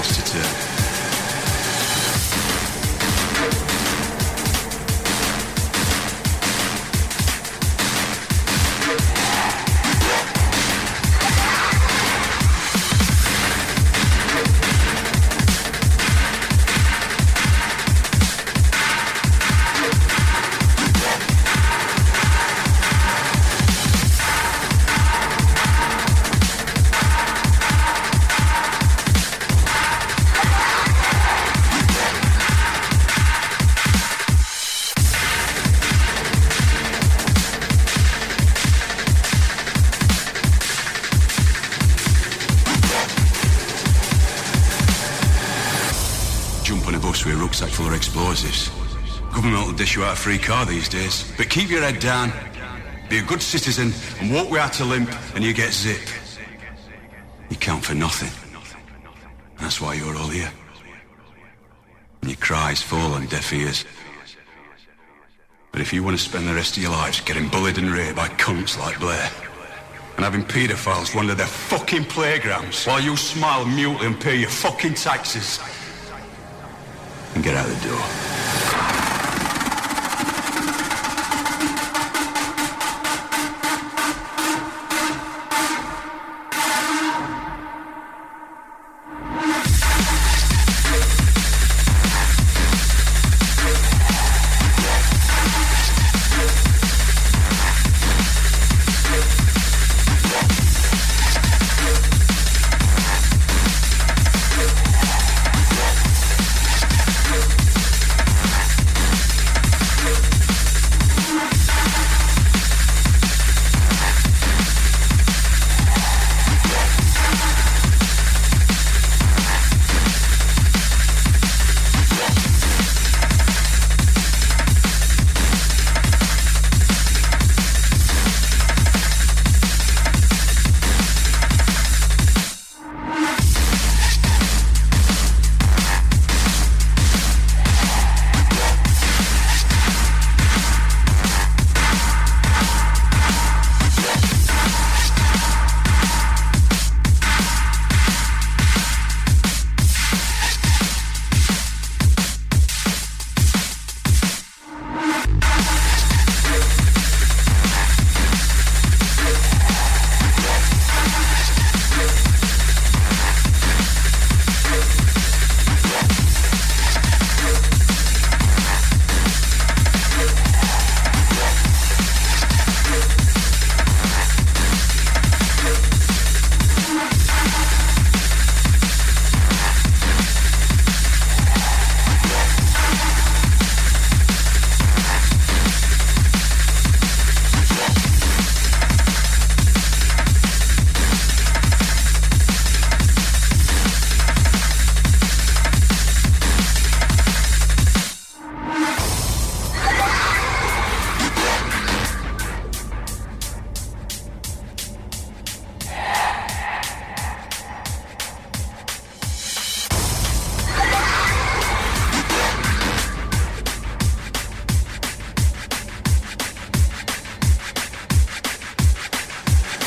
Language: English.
tables to turn. With a rucksack full of explosives. Government will dish you out a free car these days. But keep your head down, be a good citizen, and walk without a limp, and you get zip. You count for nothing. That's why you're all here. And your cries fall on deaf ears. But if you want to spend the rest of your lives getting bullied and raped by cunts like Blair, and having paedophiles wander their fucking playgrounds while you smile mutely and pay your fucking taxes, and get out the door.